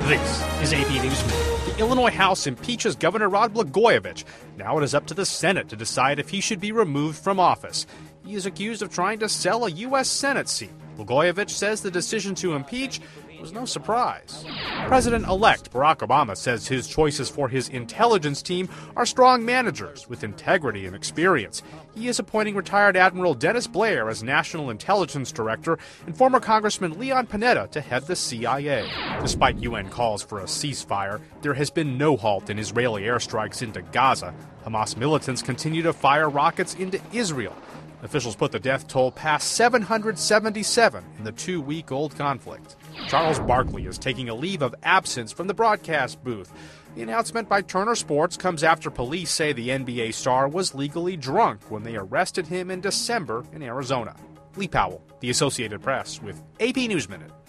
This is AP News Minute. The Illinois House impeaches Governor Rod Blagojevich. Now it is up to the Senate to decide if he should be removed from office. He is accused of trying to sell a U.S. Senate seat. Blagojevich says the decision to impeach was no surprise. President-elect Barack Obama says his choices for his intelligence team are strong managers with integrity and experience. He is appointing retired Admiral Dennis Blair as National Intelligence Director and former Congressman Leon Panetta to head the CIA. Despite UN calls for a ceasefire, there has been no halt in Israeli airstrikes into Gaza. Hamas militants continue to fire rockets into Israel. Officials put the death toll past 777 in the 2-week-old conflict. Charles Barkley is taking a leave of absence from the broadcast booth. The announcement by Turner Sports comes after police say the NBA star was legally drunk when they arrested him in December in Arizona. Lee Powell, The Associated Press, with AP News Minute.